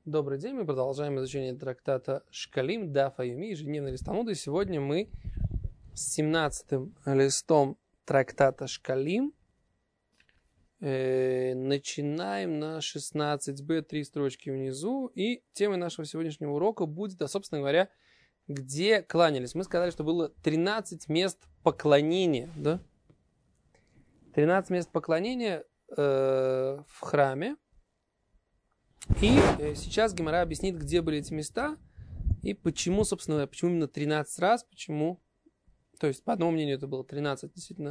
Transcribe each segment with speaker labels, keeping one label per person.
Speaker 1: Добрый день, мы продолжаем изучение трактата Шкалим, Даф Аюми, ежедневный лист Талмуда. И сегодня мы с 17-м листом трактата Шкалим начинаем на 16б, 3 строчки внизу. И темой нашего сегодняшнего урока будет, собственно говоря, где кланялись. Мы сказали, что было 13 мест поклонения, да? 13 мест поклонения в храме. И сейчас Гемара объяснит, где были эти места и почему, собственно, почему именно 13 раз, почему, то есть, по одному мнению, это было 13 действительно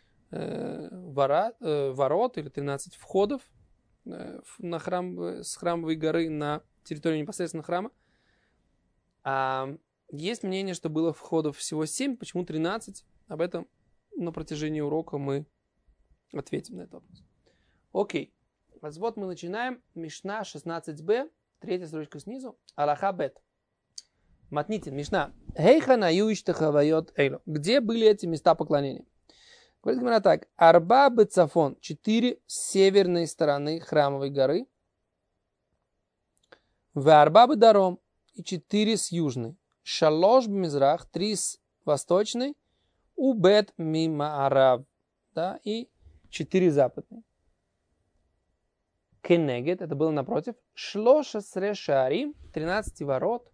Speaker 1: ворот или 13 входов на храм, с храмовой горы на территорию непосредственно храма. А есть мнение, что было входов всего 7, почему 13? Об этом на протяжении урока мы ответим на этот вопрос. Окей. Вот мы начинаем. Мишна 16б, третья строчка снизу. Алаха бет. Матнитин, Мишна. Хейхана юиштахавайот эйло. Где были эти места поклонения? Говорит Гемара так. Арба бецафон. 4 с северной стороны храмовой горы. Варба бедаром. И 4 с южной. Шалош бмизрах. 3 с восточной. Убет мима араб. Да, и 4 западной. Кенегет, это было напротив. Шлоша срешарим, 13 ворот.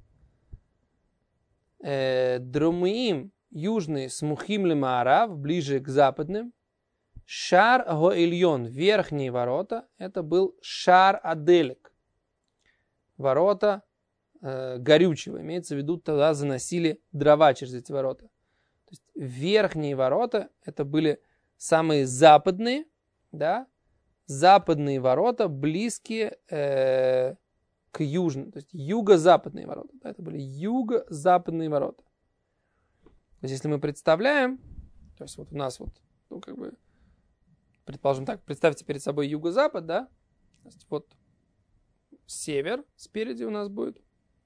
Speaker 1: Друмиим, южный, смухим лемаарав, ближе к западным. Шар гоильон, верхние ворота. Это был шар аделек. Ворота горючего. Имеется в виду, тогда заносили дрова через эти ворота. То есть верхние ворота, это были самые западные, да, западные ворота, близкие к южным, то есть юго-западные ворота. Да, это были юго-западные ворота. То есть если мы представляем, то есть вот у нас вот, ну как бы, предположим так, представьте перед собой юго-запад, да, то есть вот север спереди у нас будет,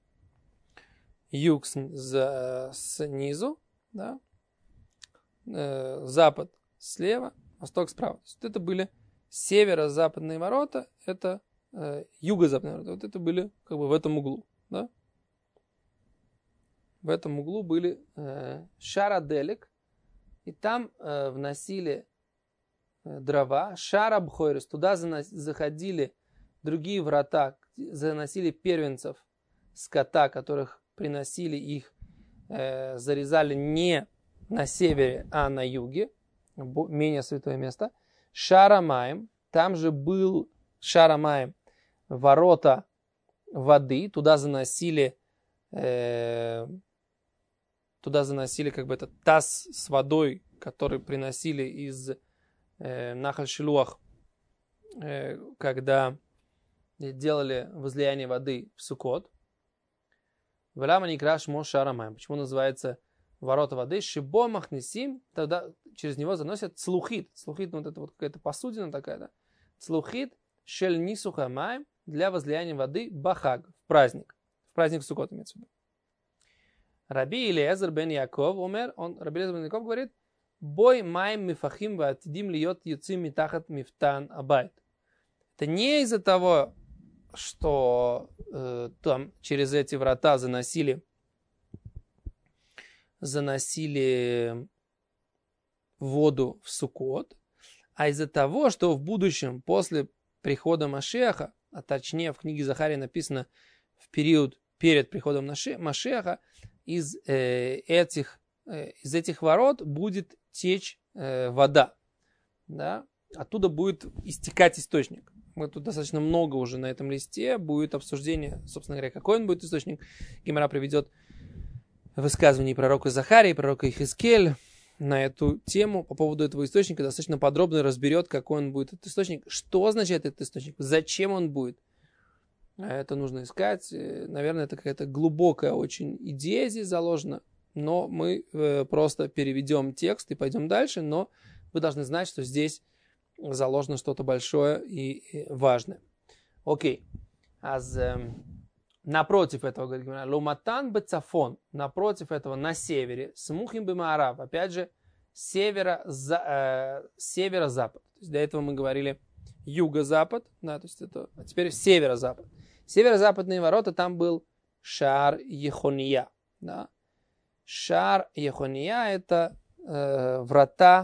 Speaker 1: юг снизу, да, запад слева, восток справа. То есть это были северо-западные ворота, это юго-западные ворота. Вот это были как бы в этом углу. Да? В этом углу были шараделек, и там вносили дрова. Шарабхойрес, туда заходили другие врата, заносили первенцев скота, которых приносили их, зарезали не на севере, а на юге, менее святое место. Шарамаем, там же был Шарамаем, ворота воды, туда заносили как бы этот таз с водой, который приносили из Нахаль-Шилуах, когда делали возлияние воды в Суккот. Велама никраш мо Шарамаем. Почему называется ворота воды? Шибо махнесим, тогда через него заносят цлухит. Цлухит, ну, вот это вот какая-то посудина такая, да. Цлухит шель нисуха маем, для возлияния воды бахаг, в праздник. В праздник Суккот имеется в виду. Раби Илиезер бен Яков умер, Раби Илиезер бен Яков говорит, бой маем мифахим ватидим льет юцим митахат мифтан абайт. Это не из-за того, что там через эти врата заносили воду в Суккот, а из-за того, что в будущем, после прихода Машиаха, а точнее в книге Захария написано в период перед приходом Машиаха, из этих ворот будет течь вода. Да? Оттуда будет истекать источник. Мы тут достаточно много уже на этом листе. Будет обсуждение, собственно говоря, какой он будет источник. Гемара приведет высказываний пророка Захария и пророка Ихискель на эту тему по поводу этого источника, достаточно подробно разберет, какой он будет этот источник, что означает этот источник, зачем он будет. Это нужно искать. Наверное, это какая-то глубокая очень идея здесь заложена, но мы просто переведем текст и пойдем дальше, но вы должны знать, что здесь заложено что-то большое и важное. Окей. Напротив этого, говорит Гемара, ломатан бецафон, напротив этого, на севере, смухим бемаарав, опять же, северо-запад. То есть до этого мы говорили юго-запад, да, то есть это, а теперь северо-запад. Северо-западные ворота, там был Шаар Ехония. Да? Шаар Ехония – это врата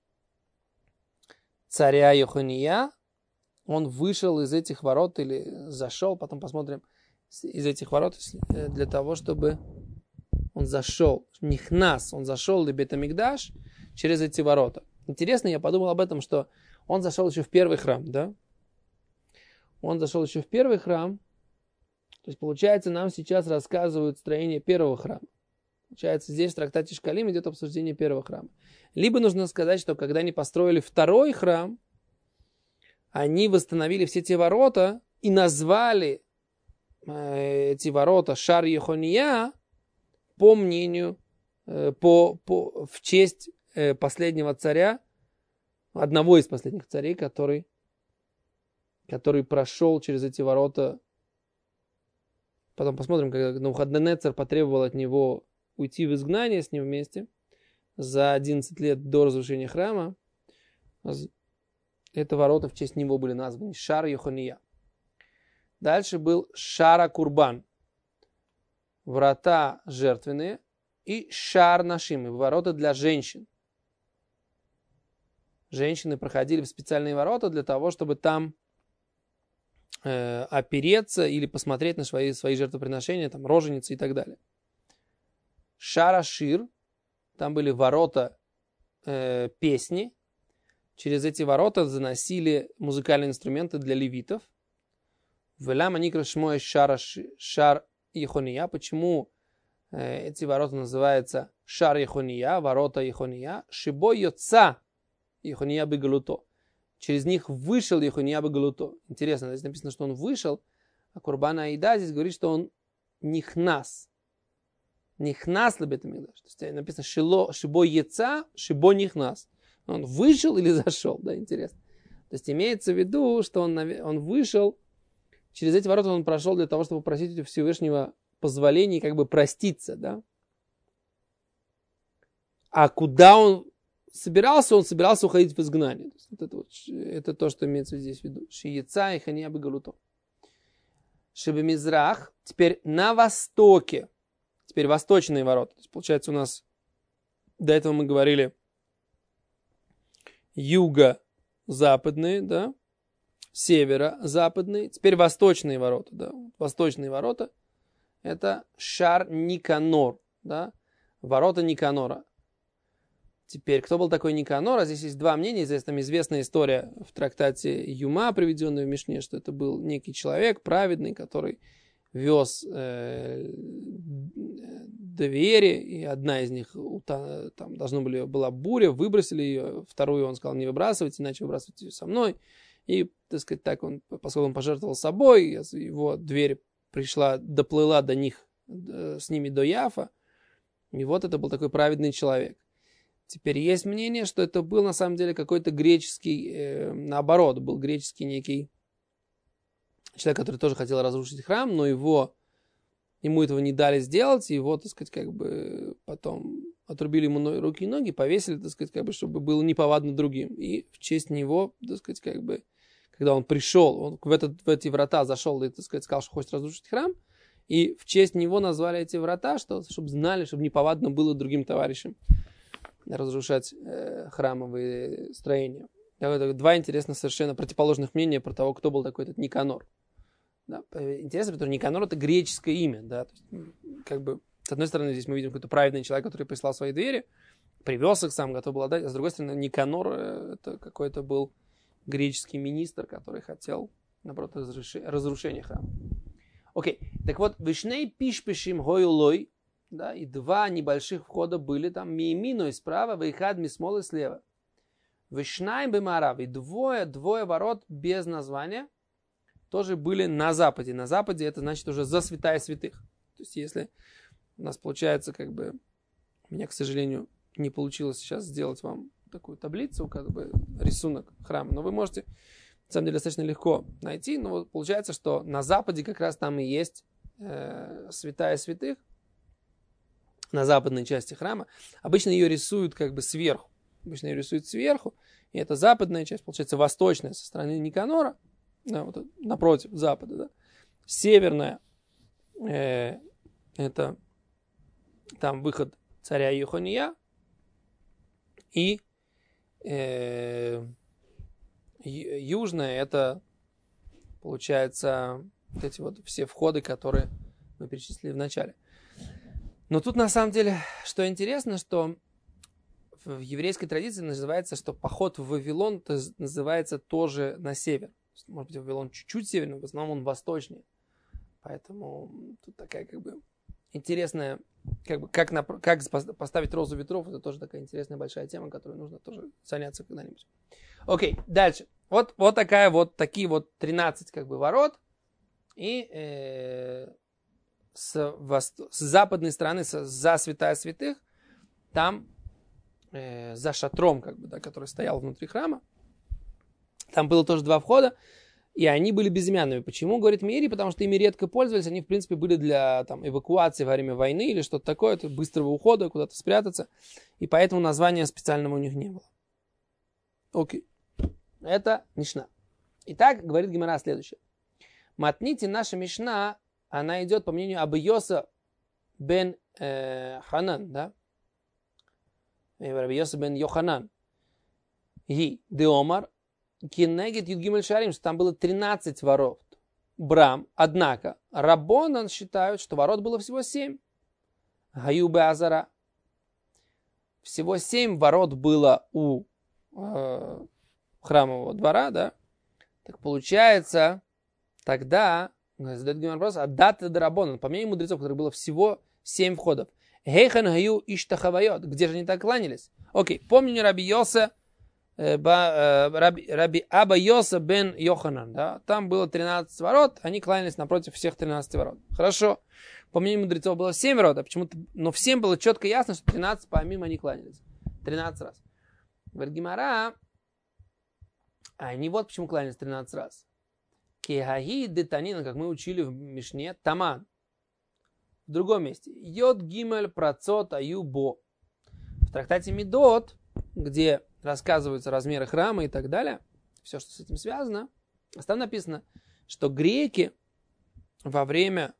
Speaker 1: царя Ехония. Он вышел из этих ворот или зашел, потом посмотрим, из этих ворот для того, чтобы он зашел. Нихнас, он зашел в Бейт-Амикдаш через эти ворота. Интересно, я подумал об этом, что он зашел еще в первый храм, да? Он зашел еще в первый храм. То есть, получается, нам сейчас рассказывают строение первого храма. Получается, здесь в трактате Шкалим идет обсуждение первого храма. Либо нужно сказать, что когда они построили второй храм, они восстановили все те ворота и назвали эти ворота Шаар Ехония по мнению, в честь последнего царя, одного из последних царей, который прошел через эти ворота. Потом посмотрим, когда Навуходоносор потребовал от него уйти в изгнание с ним вместе за 11 лет до разрушения храма. Это ворота в честь него были названы Шаар Ехония. Дальше был Шара Курбан. Врата жертвенные. И Шаар Нашим. Ворота для женщин. Женщины проходили в специальные ворота для того, чтобы там опереться или посмотреть на свои жертвоприношения, там, роженицы и так далее. Шара Шир. Там были ворота песни. Через эти ворота заносили музыкальные инструменты для левитов. Велама никра шмой Шаар Ехония. Почему эти ворота называются Шаар Ехония, ворота Ехония? Шибо йоца Ехония бегалуто. Через них вышел Ехония бегалуто. Интересно, здесь написано, что он вышел, а Курбан Аида здесь говорит, что он нихнас. Нихнас лебет-амикдаш. То есть написано шибо йоца, шибо нихнас. Он вышел или зашел, да, интересно. То есть имеется в виду, что он вышел, через эти ворота он прошел для того, чтобы просить у Всевышнего позволения и как бы проститься, да. А куда он собирался уходить в изгнание. Это то, что имеется здесь в виду. Шиеца и хания бегалуто. Шебемизрах. Теперь на востоке. Теперь восточные ворота. То есть, получается, у нас до этого мы говорили юго-западные, да, северо-западные. Теперь восточные ворота, да. Восточные ворота это Шаар Никанор, да, ворота Никанора. Теперь, кто был такой Никанор? Здесь есть два мнения. Здесь там известная история в трактате Юма, приведенная в Мишне, что это был некий человек праведный, который вез двери, и одна из них, там была буря, выбросили ее, вторую он сказал, не выбрасывайте, иначе выбрасывайте ее со мной. И, так сказать, так он, поскольку он пожертвовал собой, его дверь доплыла до них, с ними до Яфа, и вот это был такой праведный человек. Теперь есть мнение, что это был на самом деле какой-то греческий, наоборот, был греческий некий человек, который тоже хотел разрушить храм, но ему этого не дали сделать, и его, так сказать, как бы потом отрубили ему руки и ноги, повесили, так сказать, как бы, чтобы было неповадно другим. И в честь него, так сказать, как бы, когда он пришел, он в эти врата зашел и, так сказать, сказал, что хочет разрушить храм, и в честь него назвали эти врата, чтобы знали, чтобы неповадно было другим товарищам разрушать храмовые строения. Два интересных совершенно противоположных мнения про того, кто был такой этот Никанор. Да, интересно, потому что Никанор это греческое имя. Да, то есть, как бы, с одной стороны, здесь мы видим какой-то праведный человек, который прислал свои двери, привез их сам, готов был отдать, а с другой стороны, Никанор это какой-то был греческий министр, который хотел, наоборот, разрушения храма. Окей, так вот, вишней пишпишим гойлой. Да, и два небольших входа были там миимину справа, вейхад мисмолы слева. Вишнайм бемарав, и двое ворот без названия тоже были на западе. На западе это значит уже за святая святых. То есть если у нас получается как бы, у меня, к сожалению, не получилось сейчас сделать вам такую таблицу, как бы рисунок храма, но вы можете, на самом деле, достаточно легко найти, но вот получается, что на западе как раз там и есть святая святых, на западной части храма. Обычно ее рисуют как бы сверху. И это западная часть, получается, восточная со стороны Никанора, да, вот напротив запада, да, Северная это там выход царя Йохания. И южная это, получается, вот эти вот все входы, которые мы перечислили в начале. Но тут на самом деле, что интересно, что в еврейской традиции называется, что поход в Вавилон называется тоже на север. Может быть, Вавилон чуть-чуть северный, но в основном он восточнее. Поэтому тут такая как бы интересная, как поставить розу ветров, это тоже такая интересная большая тема, которой нужно тоже заняться когда-нибудь. Окей, дальше. Вот такие вот 13 как бы ворот. И с западной стороны, за святая святых, там за шатром, как бы, да, который стоял внутри храма, там было тоже 2 входа, и они были безымянными. Почему, говорит Мири? Потому что ими редко пользовались, они, в принципе, были для там, эвакуации во время войны или что-то такое, это быстрого ухода, куда-то спрятаться, и поэтому названия специального у них не было. Окей. Это Мишна. Итак, говорит Гемара следующее. Матните, наша Мишна, она идет по мнению Абы Йоса бен Ханан, да? Абы Йоса бен Йоханан. И Деомар Кенегет Юдгимель Шарим, что там было 13 ворот. Брам. Однако Раббонан считают, что ворот было всего 7. Гаюбе Азара. Всего 7 ворот было у храмового двора, да? Так получается, тогда задает Гемара вопрос, а дата де Раббонан, по мнению мудрецов, которых было всего 7 входов. Гейхан гаю иштахавайот. Где же они так кланялись? Окей, по мнению Раби Йоса, Раби Аба Йоса бен Йоханан, да? Там было 13 ворот, они кланялись напротив всех 13 ворот. Хорошо. По мнению мудрецов было 7 ворот, а почему-то, но всем было четко ясно, что 13 помимо они кланялись. 13 раз. Говорит Гемара, а они вот почему кланялись 13 раз. Кехаги детанина, как мы учили в Мишне, таман. В другом месте. Йод гимель працот аюбо. В трактате Медот, где рассказываются размеры храма и так далее, все, что с этим связано, там написано, что греки во время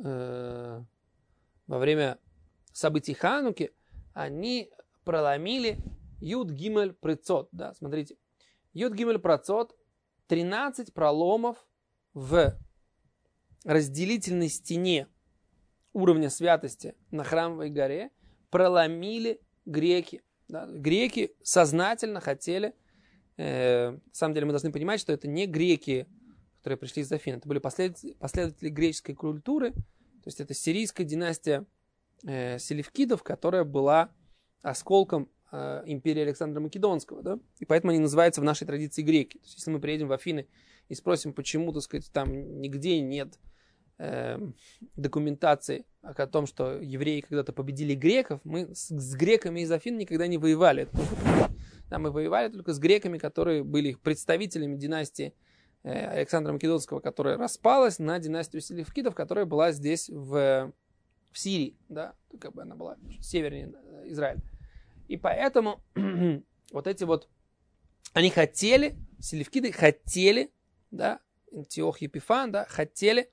Speaker 1: событий Хануки они проломили Юд Гимель Працот. Да, смотрите. Юд Гимель Працот 13 проломов в разделительной стене уровня святости на Храмовой горе проломили греки. Да, греки сознательно хотели, на самом деле мы должны понимать, что это не греки, которые пришли из Афин, это были последователи греческой культуры, то есть это сирийская династия селевкидов, которая была осколком империи Александра Македонского, да? И поэтому они называются в нашей традиции греки. То есть, если мы приедем в Афины и спросим, почему, так сказать, там нигде нет документации о том, что евреи когда-то победили греков, мы с греками из Афин никогда не воевали. Да, мы воевали только с греками, которые были представителями династии Александра Македонского, которая распалась на династию селевкидов, которая была здесь в Сирии, да, как бы она была севернее Израиля. И поэтому вот эти вот, они хотели, селевкиды хотели, да, Антиох Епифан, да, хотели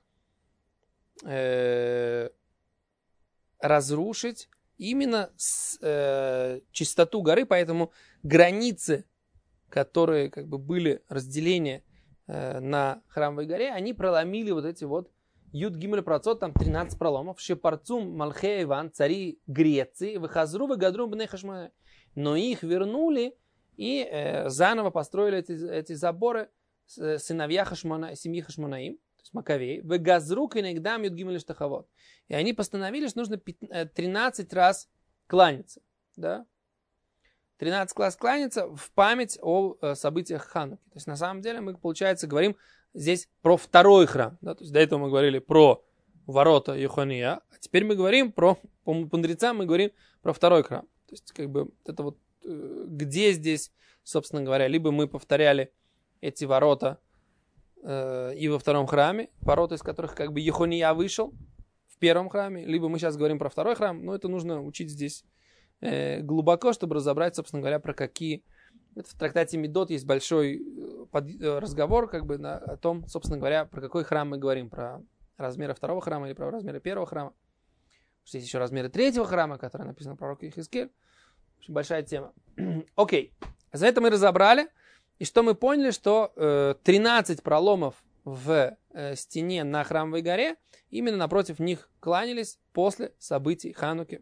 Speaker 1: разрушить именно чистоту горы, поэтому границы, которые как бы были разделения на Храмовой горе, они проломили вот эти вот Юд Гимель Працот, там 13 проломов, Шепарцум Малхе Иван, цари Греции, Выхазру Выгадру Бней Хашмонай. Но их вернули и заново построили эти заборы сыновья семьи Хашмонаим, то есть Маковей, Выгазру Кенегдам Юд Гимель Штахавот. И они постановили, что нужно 13 раз кланяться. Да? 13 раз кланяться в память о событиях Хануки. То есть на самом деле мы, получается, говорим здесь про второй храм. Да? То есть до этого мы говорили про ворота Йохания, а теперь мы говорим по мудрецам, мы говорим про второй храм. То есть как бы это вот где здесь, собственно говоря, либо мы повторяли эти ворота и во втором храме, ворота из которых как бы Йохания вышел в первом храме, либо мы сейчас говорим про второй храм, но это нужно учить здесь глубоко, чтобы разобрать, собственно говоря, про какие. Это в трактате Медот есть большой разговор как бы о том, собственно говоря, про какой храм мы говорим, про размеры второго храма или про размеры первого храма. Есть еще размеры третьего храма, который написан в пророке Ихискель. Очень большая тема. Окей. За это мы разобрали. И что мы поняли, что 13 проломов в стене на Храмовой горе, именно напротив них кланялись после событий Хануки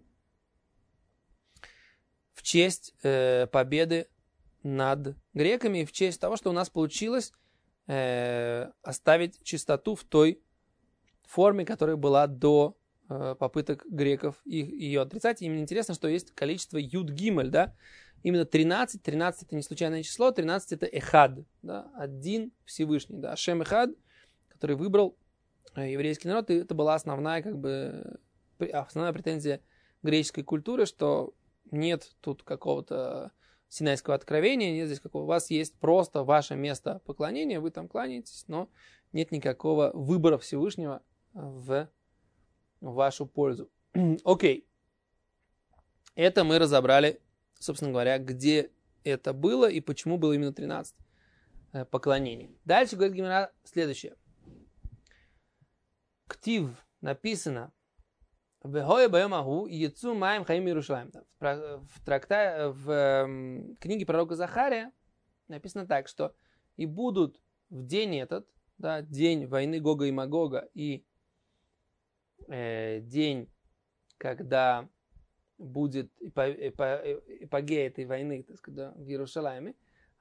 Speaker 1: в честь победы над греками и в честь того, что у нас получилось оставить чистоту в той форме, которая была до попыток греков ее отрицать. И именно интересно, что есть количество Юд-Гимель, да, именно 13. 13 это не случайное число, 13 это Эхад, да, один Всевышний, да, Ашем Эхад, который выбрал еврейский народ, и это была основная, как бы, основная претензия греческой культуры, что нет тут какого-то синайского откровения, нет здесь какого, у вас есть просто ваше место поклонения, вы там кланяетесь, но нет никакого выбора Всевышнего в вашу пользу. Окей. Это мы разобрали, собственно говоря, где это было и почему было именно 13 поклонений. Дальше говорит Гемара следующее. Ктив написано в книге пророка Захария написано так, что и будут в день этот, да, день войны Гога и Магога и день, когда будет эпогея этой войны, так сказать, в Иерусалиме,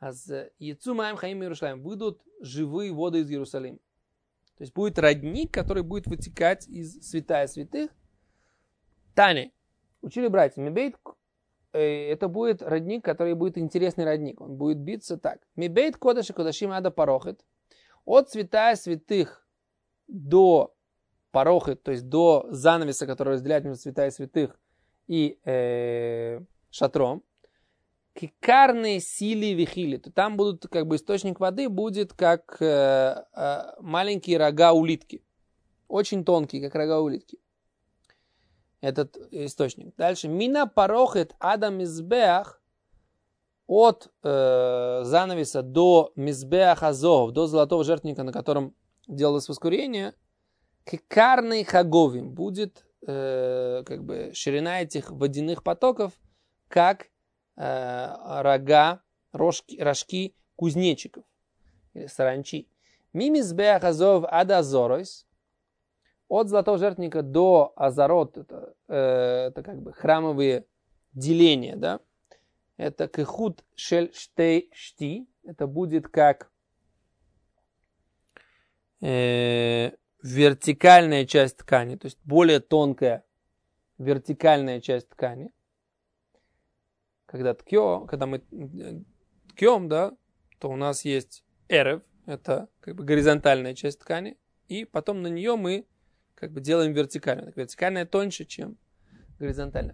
Speaker 1: будут живые воды из Иерусалима. То есть будет родник, который будет вытекать из святая святых. Тани, учили братья, мебейт, это будет родник, который будет интересный родник. Он будет биться так. Мебейт кодаши кодашим ада парохет. От святая святых до парохет, то есть до занавеса, который разделяет между святая святых и шатром. Кикарные сили вихили. То там будут, как бы, источник воды будет как маленькие рога улитки. Очень тонкие, как рога улитки. Этот источник. Дальше. Мина парохет адам мизбеах. От занавеса до мизбеах азов, до золотого жертвенника, на котором делалось воскурение, кикарный хаговим. Будет как бы ширина этих водяных потоков, как рога, рожки кузнечиков или саранчи. Мимизбеах азов ад азоройс. От золотого жертвенника до азарот, это как бы храмовые деления, да? Это кехут шель штей шти. Это будет как вертикальная часть ткани, то есть более тонкая вертикальная часть ткани. Когда мы ткем, да, то у нас есть эрев, это как бы горизонтальная часть ткани, и потом на нее мы как бы делаем вертикальную. Так, вертикальная тоньше, чем горизонтальная.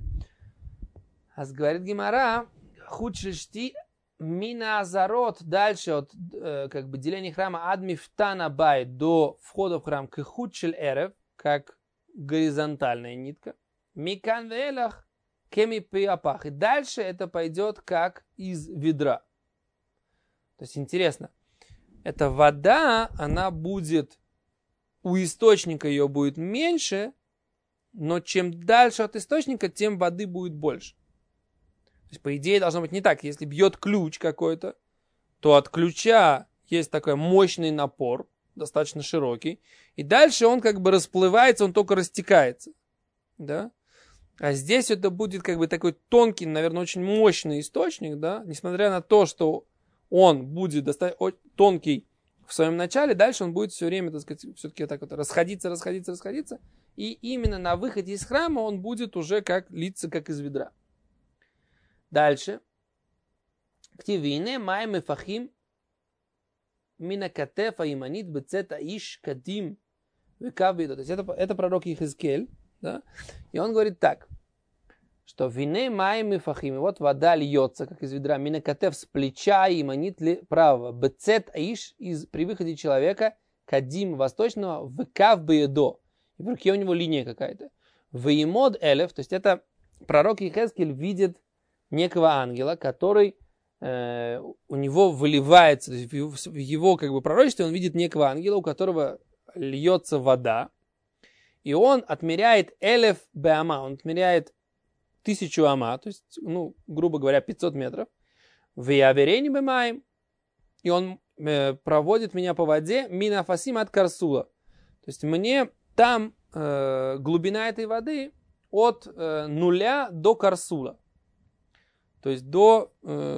Speaker 1: А говорит Гемара, худшишти мина азарот, дальше от как бы деления храма ад мифтана бай до входа в храм к худшель эрев, как горизонтальная нитка. Микан велах кеми пиапах. И дальше это пойдет как из ведра. То есть интересно, эта вода, она будет, у источника ее будет меньше, но чем дальше от источника, тем воды будет больше. То есть, по идее, должно быть не так. Если бьет ключ какой-то, то от ключа есть такой мощный напор, достаточно широкий, и дальше он как бы расплывается, он только растекается. Да? А здесь это будет как бы такой тонкий, наверное, очень мощный источник, да, несмотря на то, что он будет достаточно тонкий в своем начале, дальше он будет все время, так сказать, все-таки так вот расходиться, и именно на выходе из храма он будет уже как литься, как из ведра. Дальше. Ктивине майме фахим минакатефа иманит бецета иш кадим векавбида. То есть это пророк Ихискель, да? И он говорит так, что вине майме фахим, вот вода льется, как из ведра, минакатеф с плеча иманит ли правого, бецет иш при выходе человека кадим восточного векавбиедо. И в руке у него линия какая-то. Веимод элев, то есть это пророк Ихискель видит некого ангела, который у него выливается, то есть в его как бы пророчестве он видит некого ангела, у которого льется вода, И он отмеряет элеф беама, он отмеряет 1000 ама, то есть, грубо говоря, 500 метров. В яверени бемаем. И он проводит меня по воде минафасим от Карсула. То есть мне там глубина этой воды от 0 до Карсула. То есть до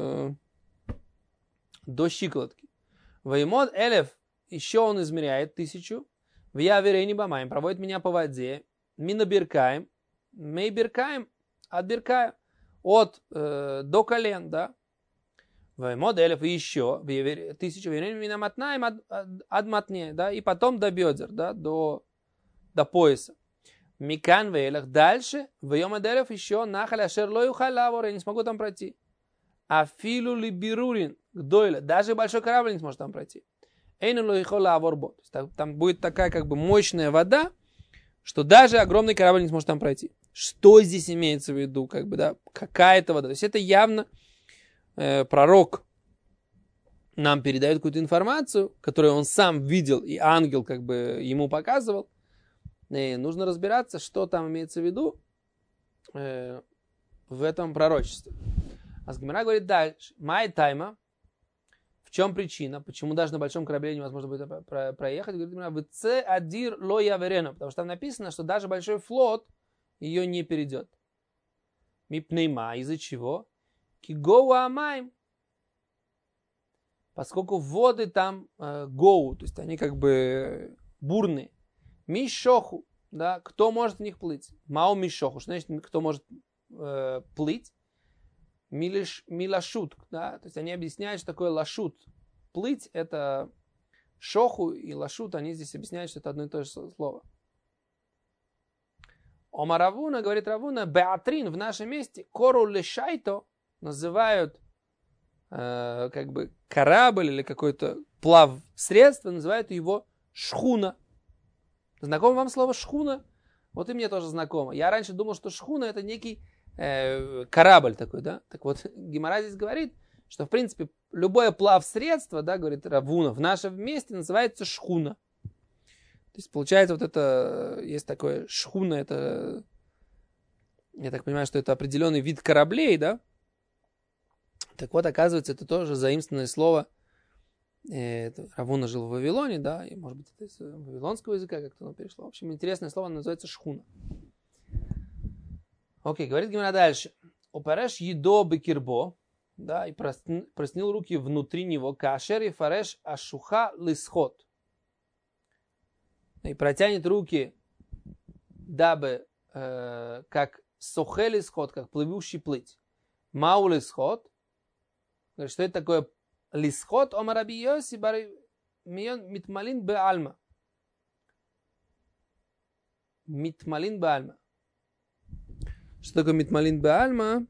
Speaker 1: щиколотки. Ваймод элеф, еще он измеряет 1000. В яверени бамаем, проводит меня по воде. Минабиркаем. Мейбиркаем, отбиркаем. От до колен, да. Ваймод элеф, и еще 1000. Минаматнаем адматне, да. И потом до бедер, да, до пояса. Микан вейлах. Дальше. Ваймод элеф еще нахаля шерлою халавор. Я не смогу там пройти. Афилу либирурин. Гдойля. Даже большой корабль не сможет там пройти. Там будет такая как бы мощная вода, что даже огромный корабль не сможет там пройти. Что здесь имеется в виду? Как бы, да, какая-то вода. То есть это явно пророк нам передает какую-то информацию, которую он сам видел, и ангел как бы ему показывал. И нужно разбираться, что там имеется в виду в этом пророчестве. А Гемара говорит дальше. Май тайма. В чем причина? Почему даже на большом корабле невозможно будет проехать? Говорит, потому что там написано, что даже большой флот ее не перейдет. Мипнейма. Из-за чего? Кигоу амайм. Поскольку воды там гоу, то есть они как бы бурные. Мишоху. Да, кто может в них плыть? Мау мишоху. Что значит, кто может плыть? Милашут, да, то есть они объясняют, что такое лашут. Плыть — это шоху и лашут, они здесь объясняют, что это одно и то же слово. Ома Равуна, говорит Равуна, беатрин в нашем месте, кору лешайто называют как бы корабль или какое-то плавсредство, называют его шхуна. Знакомо вам слово шхуна? Вот и мне тоже знакомо. Я раньше думал, что шхуна — это некий корабль такой, да? Так вот, Гемара здесь говорит, что, в принципе, любое плавсредство, да, говорит Равуна, в нашем месте называется шхуна. То есть, получается, вот это, есть такое шхуна, это, я так понимаю, что это определенный вид кораблей, да? Так вот, оказывается, это тоже заимствованное слово. Равуна жил в Вавилоне, да, и, может быть, это из вавилонского языка как-то оно перешло. В общем, интересное слово называется шхуна. Окей, говорит Гемара дальше. Упареш едо бекирбо, да, и проснил руки внутри него. Кашер и фареш ашуха лисхот. И протянет руки, дабы, как сохе лисхот, как плывущий плыть. Мау лисхот. Говорит, что это такое лисхот? Омар Раби Йоси бар мион митмалин беальма. Митмалин беальма. Что такое митмалин беальма?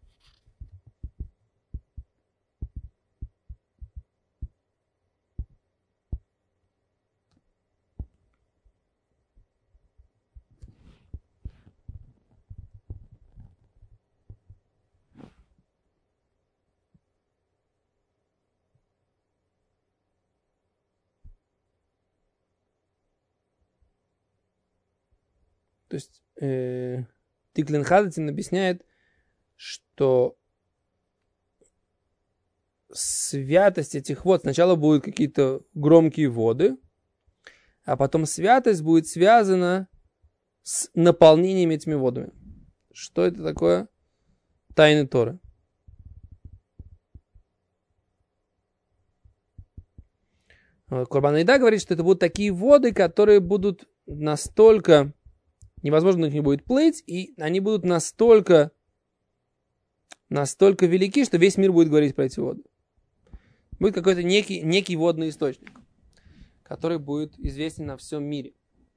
Speaker 1: То есть Тиклин Хадатин объясняет, что святость этих вод, сначала будут какие-то громкие воды, а потом святость будет связана с наполнением этими водами. Что это такое? Тайны Торы. Корбан Айда говорит, что это будут такие воды, которые будут настолько... Невозможно на них будет плыть, и они будут настолько велики, что весь мир будет говорить про эти воды. Будет какой-то некий водный источник, который будет известен на всем мире.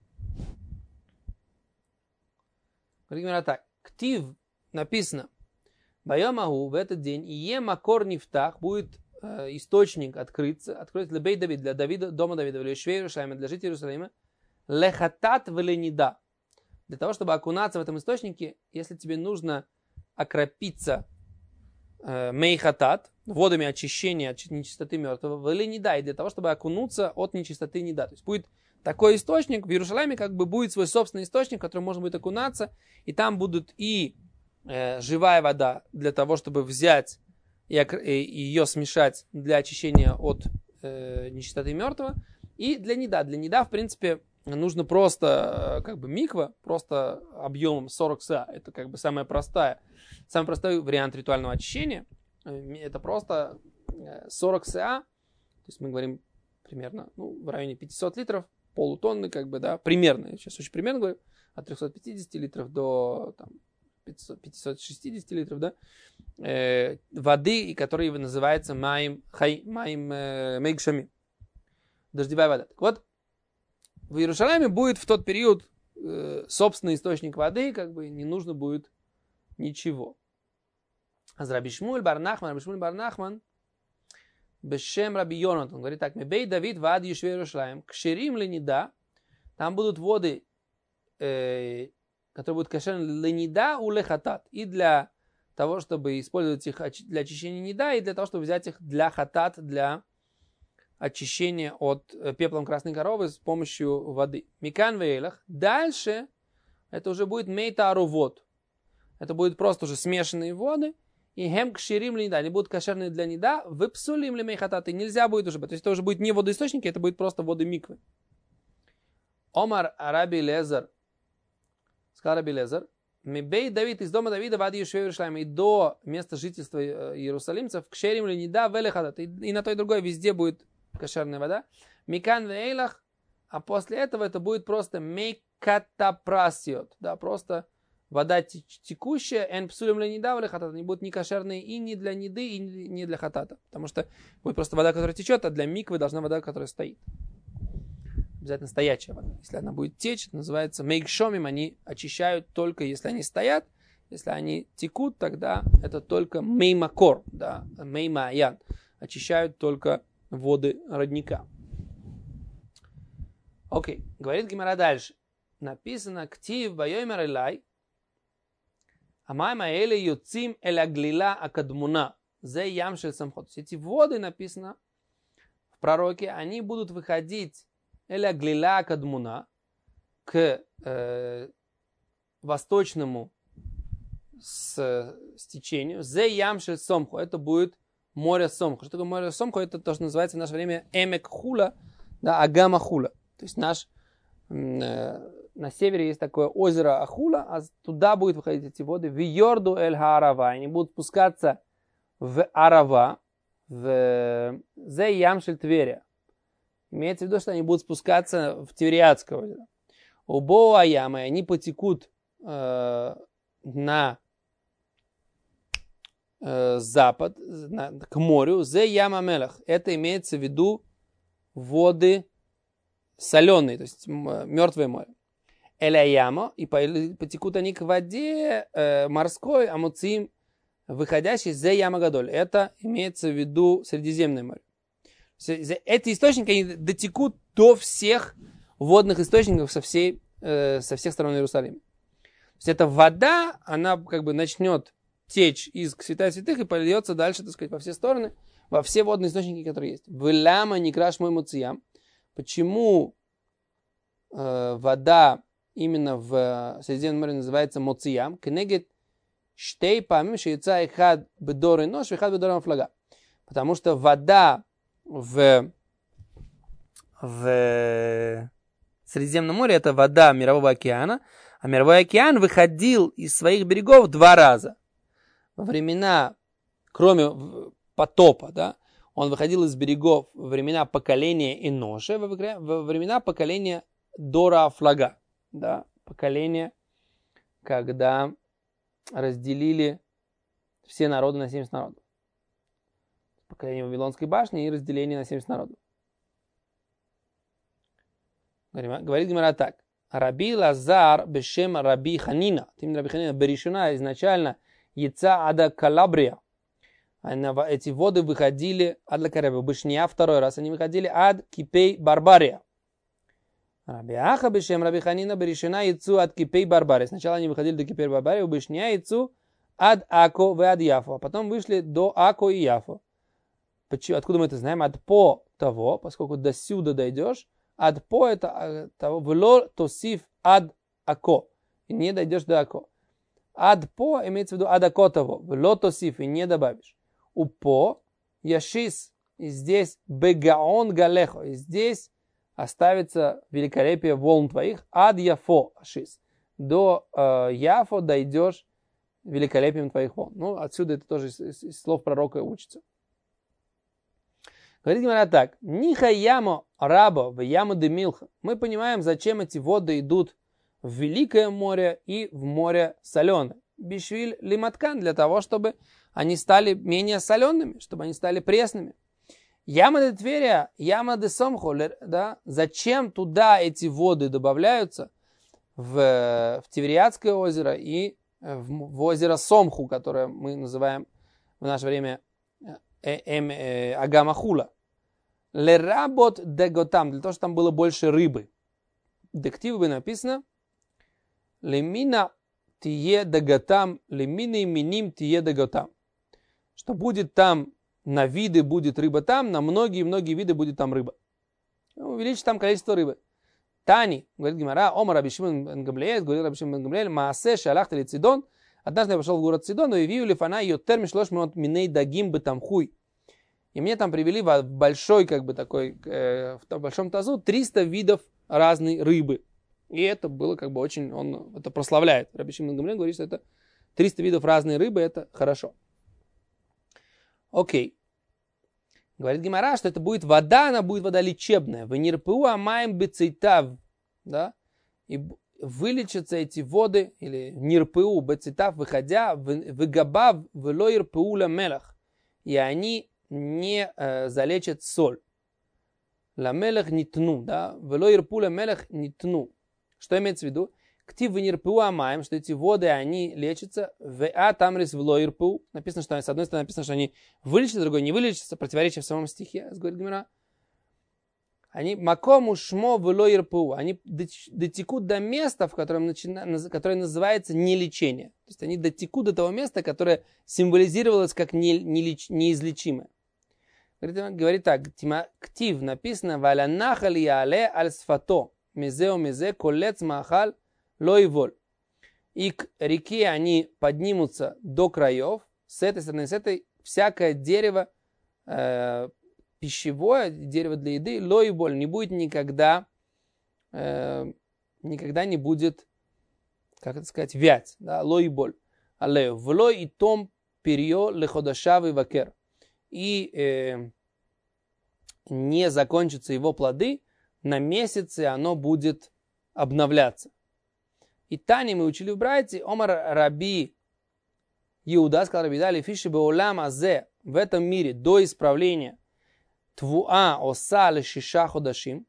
Speaker 1: Говорит так. Ктив написано. Байомагу в этот день ие макор нефтах будет источник откроется лебей Давид, для Давида, дома Давида, для Иерусалима, для жителей Иерусалима, лехатат веленида. Для того, чтобы окунаться в этом источнике, если тебе нужно окропиться мейхатат, водами очищения от нечистоты мертвого, или не дай, для того, чтобы окунуться от нечистоты не да. То есть будет такой источник в Иерусалиме как бы будет свой собственный источник, в который можно будет окунаться, и там будут и живая вода для того, чтобы взять и ее смешать для очищения от нечистоты мертвого, и для неда. Для неда, в принципе, нужно просто как бы миква, просто объемом 40 са. Это как бы самый простой вариант ритуального очищения. Это просто 40 са, то есть мы говорим примерно в районе 500 литров, полутонны, как бы, да, примерно, я сейчас очень примерно говорю, от 350 литров до там, 560 литров, да, воды, которая называется маим мейгшами, дождевая вода. Так вот, в Иерусалиме будет в тот период собственный источник воды, как бы не нужно будет ничего. А Раби Шмуэль бар Нахман, Бешем Раби Йонатан, говорит так: Мебей Давид вад Ешве Иерусалим, кшерим ленида, там будут воды, которые будут кошерны ленида у лехатат, и для того, чтобы использовать их для очищения неда, и для того, чтобы взять их для хатат, для очищения от пеплом красной коровы с помощью воды. Микан вейлах. Дальше это уже будет мейта арувот. Это будет просто уже смешанные воды. И хем кширим ленида, они будут кошерные для неда, выпсулим ли мейхататы, нельзя будет уже, то есть это уже будет не водоисточники, это будет просто воды миквы. Омар Раби Лезар, сказал Раби Лезар, мебей Давид из дома Давида вади Ешве Иерусалим, и до места жительства иерусалимцев, кширим ленида велехатат, и на то и другое везде будет кошерная вода. Микан вейлах, а после этого это будет просто мейкатапрасиот, да, просто вода текущая, эн псулем ленида или хатата, не будут ни кошерные и ни для неды, и не для хатата. Потому что будет просто вода, которая течет, а для миквы должна вода, которая стоит. Обязательно стоячая вода. Если она будет течь, это называется мейкшомим, они очищают только если они стоят. Если они текут, тогда это только меймакор, да, меймаян. Очищают только воды родника. Окей, говорит Гемара дальше. Написано «Ктив байомер элай». Амайма эле юцим эля глила акадмуна. Зе ямшель самхот. Эти воды, написано в пророке, они будут выходить эля глила акадмуна к восточному стечению. Зе ямшель сомхо. Это будет море сомхо. Что такое море сомхо? Это то, что называется в наше время эмек хула, да, агама хула. То есть на севере есть такое озеро Ахула, а туда будут выходить эти воды в Йорду эль-Арава. Они будут спускаться в Арава, в Зе Ямшель Тверия. Имеется в виду, что они будут спускаться в Тивериадское озеро. У Боа-Ямы они потекут на запад, к морю. Зе Яма Мелах. Это имеется в виду воды соленые, то есть мертвое море. Эляямо, и потекут они к воде морской, амуцим, выходящей зе яма гадоль. Это имеется в виду Средиземное море. Эти источники они дотекут до всех водных источников со всех сторон Иерусалима. То есть эта вода, она как бы начнет течь из святая святых и польется дальше, так сказать, во все стороны, во все водные источники, которые есть. Вэляма некраш мой муциям. Почему вода именно в Средиземном море называется моциям? Кенегет штей памим шейца ихад бедоры нож, ихад бедоры флага. Потому что вода в Средиземном море это вода Мирового океана, а Мировой океан выходил из своих берегов 2 раза. Во времена, кроме потопа, да, он выходил из берегов во времена поколения Эноша, во времена поколения Дора Флага, да, поколение, когда разделили все народы на 70 народов. Поколение Вавилонской башни и разделение на 70 народов. Говорит Гемара так. Раби Лазар бешем Раби Ханина. Именно Раби Ханина Беришуна изначально яйца ада Калабрия. Эти воды выходили ад Лакареба. Бышния второй раз. Они выходили ад Кипей Барбария. Раби Аха бешем Раби Ханина Беришуна яйцу ад Кипей Барбария. Сначала они выходили до Кипей Барбария. У Бышния яйцу ад Ако в ад Яфо. А потом вышли до Ако и Яфо. Откуда мы это знаем? От по того, поскольку до сюда дойдешь, Ад по это того, вло тосиф ад ако. И не дойдешь до ако. Ад по имеется в виду ад ако того. Вло тосиф и не добавишь. У по яшис. И здесь бегаон галехо. И здесь оставится великолепие волн твоих. Ад яфо ашис. До яфо дойдешь великолепием твоих волн. Ну, отсюда это тоже из слов пророка учится. Говорит Гемара так. Ниха ямо раба в яму де милха. Мы понимаем, зачем эти воды идут в Великое море и в море соленое. Бишвиль лиматкан, для того, чтобы они стали менее солеными, чтобы они стали пресными. Яма де Тверия, яма де Сомхо, да? Зачем туда эти воды добавляются? В Тивериадское озеро и в озеро Сомху, которое мы называем в наше время Агамахула. Леработ деготам, для того, чтобы там было больше рыбы. Дективы бы написано лемина тие деготам, лемина миним тие деготам. Что будет там на виды будет рыба там, на многие-многие виды будет там рыба. Увеличить там количество рыбы. Тани, говорит Гемара, Омар Раби Шимон бен Гамлиэль, говорит Раби Шимон бен Гамлиэль, Маасе шалахта ли Цидон. Однажды я пошел в город Цидон, и вию лифана ее термиш лош миней дагим бы там хуй. И мне там привели в большой, как бы такой, в большом тазу 300 видов разной рыбы. И это было как бы очень, он это прославляет. Раби Шимон бен Гамлиэль говорит, что это 300 видов разной рыбы, это хорошо. Окей. Говорит Гемара, что это будет вода, она будет вода лечебная. Венирпу амаем бецейтав. Да? И вылечатся эти воды, или нирпу бецейтав, выходя, выгабав, велоирпу ламелах. И они не залечат соль. Ламелах нитну, да? Велоирпу ламелах нитну. Что имеется в виду? Ктив венирпу амаем, что эти воды, они лечатся. Веа тамрис велоирпу. Написано, что с одной стороны написано, что они вылечатся, с другой не вылечатся, противоречие в самом стихе, говорит Гемара. Они макому шмо велоирпу. Они дотекут до места, которое называется нелечение. То есть они дотекут до того места, которое символизировалось как неизлечимое. Говорит так, ктив написано, валя нахали яле аль сфато, мезео мезе, колец махал, лоиволь. И к реке они поднимутся до краев, с этой стороны, с этой, всякое дерево, пищевое, дерево для еды, лоиволь, не будет никогда не будет, как это сказать, вять, да, лоиволь. Алею, влой и том перио леходашавы вакер. И не закончатся его плоды, на месяце оно будет обновляться. И Тани мы учили в братье, Омар Раби Иуда, сказал Раби Дали, фиши беолам азе, в этом мире до исправления твуа оса лешиша ходашим,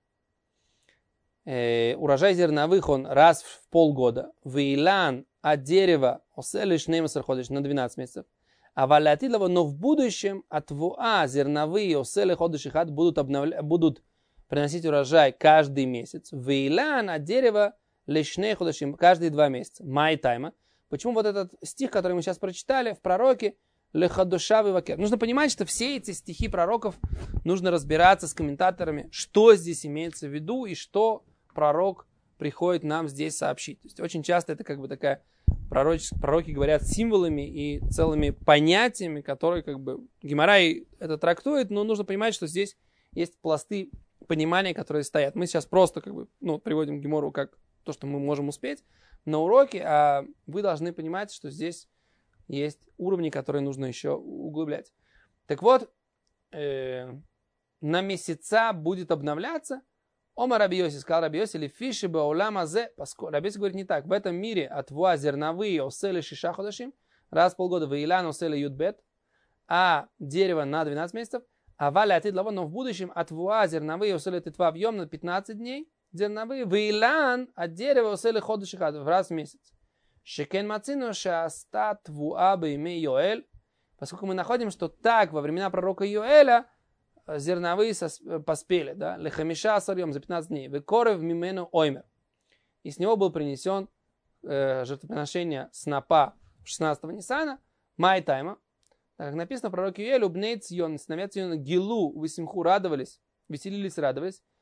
Speaker 1: урожай зерновых он раз в полгода, вейлан от дерева оса лешнемасар ходаш на 12 месяцев, а валятилова, но в будущем от твуа зерновые оса леходашихат будут приносить урожай каждый месяц, вейлан от дерева лешней ходашим каждые 2 месяца. Май тайма. Почему вот этот стих, который мы сейчас прочитали в пророке, лехадушавы вакер. Нужно понимать, что все эти стихи пророков нужно разбираться с комментаторами, что здесь имеется в виду и что пророк приходит нам здесь сообщить. То есть очень часто это как бы такая пророки говорят символами и целыми понятиями, которые как бы Гемара это трактует, но нужно понимать, что здесь есть пласты понимания, которые стоят. Мы сейчас просто как бы приводим Гемору как то, что мы можем успеть на уроке, а вы должны понимать, что здесь есть уровни, которые нужно еще углублять. Так вот, на месяца будет обновляться. Ома Раби Йоси, сказал Раби Йоси, или фиши баулам азе, Раби Йоси говорит не так, в этом мире отва зерновые осели шиша ходашим, раз в полгода вейлан осели юдбет, а дерево на 12 месяцев, а валя атид лаво, но в будущем отва зерновые осели тетва в йом на 15 дней, зерновые, вейлан от дерева осели ходашихат в раз в месяц. Шекен мацину шаста твуа бейме Йоэль, поскольку мы находим, что так во времена пророка Йоэля зерновые поспели, да, лехамиша асарьем за 15 дней, векорев мимену оймер. И с него был принесен жертвоприношение снопа 16-го Нисана, май тайма. Так как написано в пророке Йоэлю, бней Цион, сыновья Циона, гилу, висимху, радовались, веселились, радовались,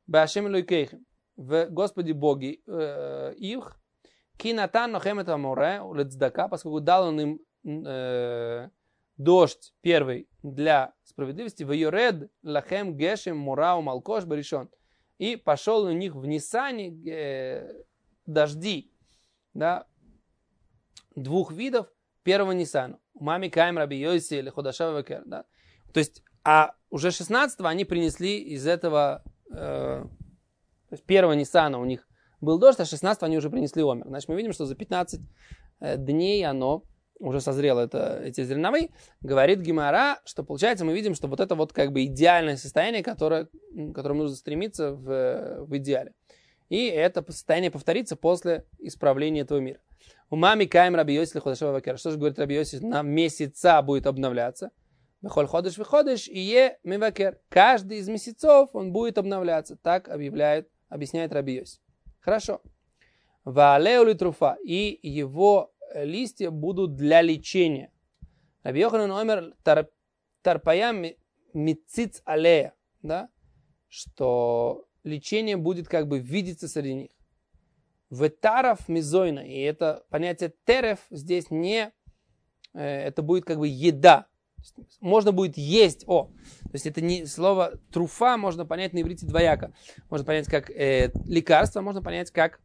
Speaker 1: Башем Луйкейхем, в Господе Боге их, Кинатан Нохем это море, Лецдака, поскольку дал он им дождь первый для справедливости, в Йоред Лахем Гешем Мурау Малкош Баришон, и пошел у них в Нисане дожди, да, двух видов первого Нисана. Мами Каим Раби Йоси или Ходашава Векер, да. То есть, а уже 16-го они принесли из этого, то есть первого Нисана у них был дождь, а 16-го они уже принесли омер. Значит, мы видим, что за 15 дней оно уже созрело, эти зерновые. Говорит Гемара, что получается мы видим, что вот это вот как бы идеальное состояние, к которому нужно стремиться в идеале. И это состояние повторится после исправления этого мира. У мами Каим Раби Йоси Ходашава Векер. Что же говорит Раби Йоси? На месяца будет обновляться. Бехоль ходыш выходишь и е мивакер. Каждый из месяцев он будет обновляться. Так объясняет Раби Йоси. Хорошо. Ваалеу литруфа. И его листья будут для лечения. Раби Йоханан омер тарпаям мициц алея. Да? Что лечение будет как бы видеться среди них. Ветаров мизойна. И это понятие терев здесь не... Это будет как бы еда. Можно будет есть. То есть это не слово труфа можно понять на иврите двояко. Можно понять как лекарство, можно понять как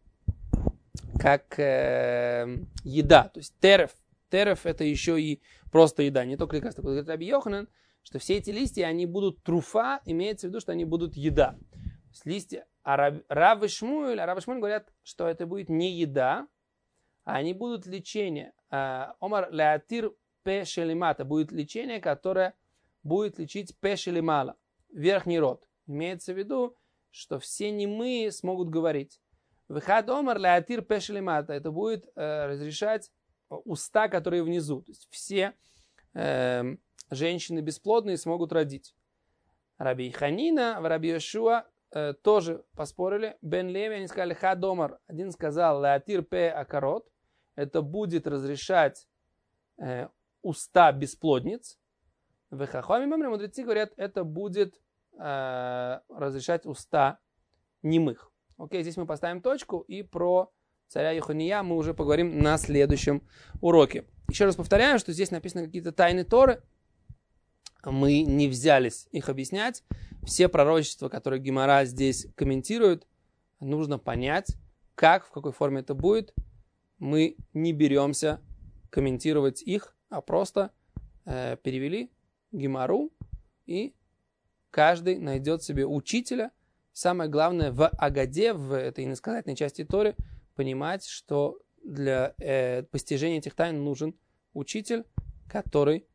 Speaker 1: еда. То есть терев. Терев это еще и просто еда, не только лекарство. Говорит Раби Йоханан, что все эти листья, они будут труфа, имеется в виду, что они будут еда. То есть листья. А Рав и Шмуэль говорят, что это будет не еда, а они будут лечение. Омар леатир пешелимата будет лечение, которое будет лечить пешелимала, верхний род. Имеется в виду, что все немые смогут говорить. Выхад омар леатир пешелимата, это будет разрешать уста, которые внизу. То есть все женщины бесплодные смогут родить. Раби Ханина, Раби Йошуа тоже поспорили. Бен Леви, они сказали хадомар. Один сказал леатир пе акарот, это будет разрешать уста бесплодниц. В Хахоме мудрецы говорят, это будет разрешать уста немых. Окей, здесь мы поставим точку, и про царя Йохания мы уже поговорим на следующем уроке. Еще раз повторяю, что здесь написаны какие-то тайны Торы. Мы не взялись их объяснять. Все пророчества, которые Гемара здесь комментирует, нужно понять, как, в какой форме это будет. Мы не беремся комментировать их, а просто перевели Гемару, и каждый найдет себе учителя. Самое главное в Агаде, в этой иносказательной части Торы, понимать, что для постижения этих тайн нужен учитель, который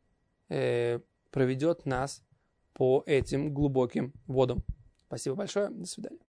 Speaker 1: проведет нас по этим глубоким водам. Спасибо большое. До свидания.